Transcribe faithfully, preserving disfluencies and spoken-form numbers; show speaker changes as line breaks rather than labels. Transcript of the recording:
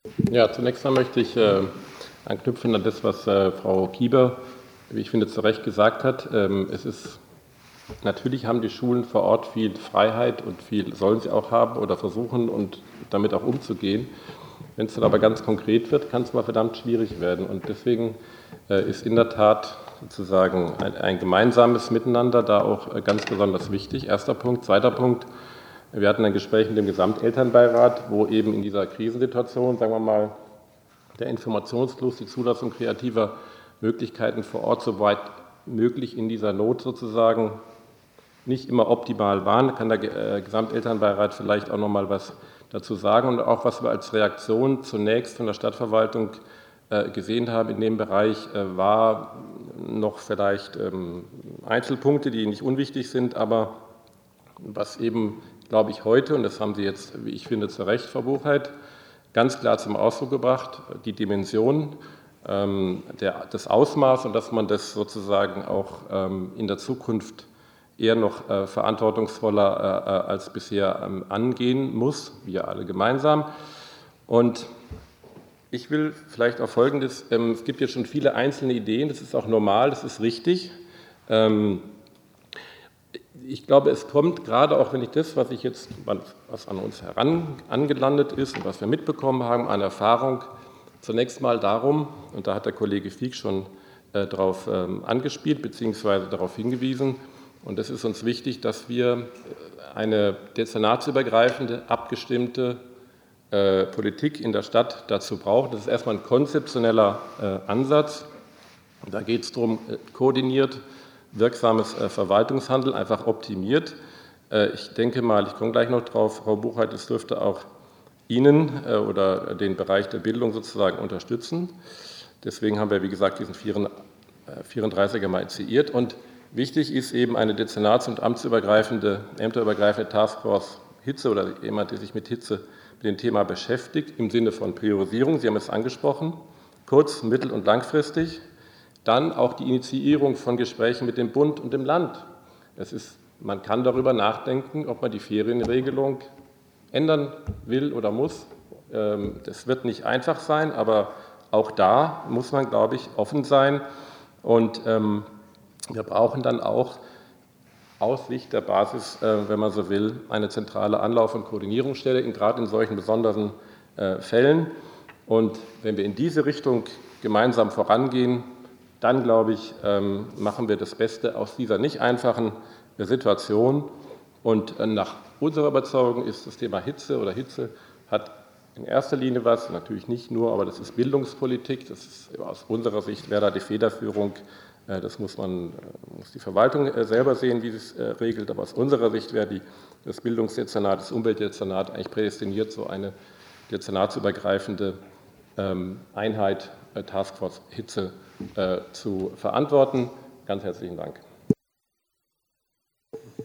Ja, zunächst einmal möchte ich äh, anknüpfen an das, was äh, Frau Kieber, wie ich finde, zu Recht gesagt hat. Ähm, es ist natürlich haben die Schulen vor Ort viel Freiheit und viel sollen sie auch haben oder versuchen und damit auch umzugehen. Wenn es dann aber ganz konkret wird, kann es mal verdammt schwierig werden. Und deswegen äh, ist in der Tat sozusagen ein, ein gemeinsames Miteinander da auch äh, ganz besonders wichtig. Erster Punkt. Zweiter Punkt. Wir hatten ein Gespräch mit dem Gesamtelternbeirat, wo eben in dieser Krisensituation, sagen wir mal, der Informationsfluss, die Zulassung kreativer Möglichkeiten vor Ort soweit möglich in dieser Not sozusagen nicht immer optimal waren. Da kann der Gesamtelternbeirat vielleicht auch noch mal was dazu sagen. Und auch, was wir als Reaktion zunächst von der Stadtverwaltung gesehen haben in dem Bereich, war noch vielleicht Einzelpunkte, die nicht unwichtig sind, aber was eben, glaube ich, heute, und das haben Sie jetzt, wie ich finde, zu Recht, Frau Buchheit, ganz klar zum Ausdruck gebracht, die Dimension, ähm, der, das Ausmaß und dass man das sozusagen auch ähm, in der Zukunft eher noch äh, verantwortungsvoller äh, als bisher ähm, angehen muss, wir alle gemeinsam. Und ich will vielleicht auf Folgendes, ähm, es gibt jetzt schon viele einzelne Ideen, das ist auch normal, das ist richtig. Ähm, Ich glaube, es kommt gerade auch, wenn ich das, was ich jetzt, was an uns heran angelandet ist und was wir mitbekommen haben an Erfahrung, zunächst mal darum, und da hat der Kollege Fieck schon äh, darauf ähm, angespielt bzw. darauf hingewiesen, und es ist uns wichtig, dass wir eine dezernatsübergreifende, abgestimmte äh, Politik in der Stadt dazu brauchen. Das ist erstmal ein konzeptioneller äh, Ansatz. Da geht es darum, äh, koordiniert wirksames Verwaltungshandeln einfach optimiert. Ich denke mal, ich komme gleich noch drauf, Frau Buchheit, es dürfte auch Ihnen oder den Bereich der Bildung sozusagen unterstützen. Deswegen haben wir, wie gesagt, diesen vierunddreißiger mal initiiert. Und wichtig ist eben eine dezernats- und amtsübergreifende, ämterübergreifende Taskforce Hitze oder jemand, der sich mit Hitze, mit dem Thema beschäftigt, im Sinne von Priorisierung. Sie haben es angesprochen, kurz-, mittel- und langfristig. Dann auch die Initiierung von Gesprächen mit dem Bund und dem Land. Es ist, man kann darüber nachdenken, ob man die Ferienregelung ändern will oder muss. Das wird nicht einfach sein, aber auch da muss man, glaube ich, offen sein. Und wir brauchen dann auch aus Sicht der Basis, wenn man so will, eine zentrale Anlauf- und Koordinierungsstelle, gerade in solchen besonderen Fällen. Und wenn wir in diese Richtung gemeinsam vorangehen, dann, glaube ich, machen wir das Beste aus dieser nicht einfachen Situation. Und nach unserer Überzeugung ist das Thema Hitze oder Hitze hat in erster Linie was, natürlich nicht nur, aber das ist Bildungspolitik. Das ist aus unserer Sicht wäre da die Federführung. Das muss man, muss die Verwaltung selber sehen, wie sie es regelt. Aber aus unserer Sicht wäre die, das Bildungsdezernat, das Umweltdezernat eigentlich prädestiniert, so eine dezernatsübergreifende Einheit Taskforce Hitze zu verantworten. Ganz herzlichen Dank.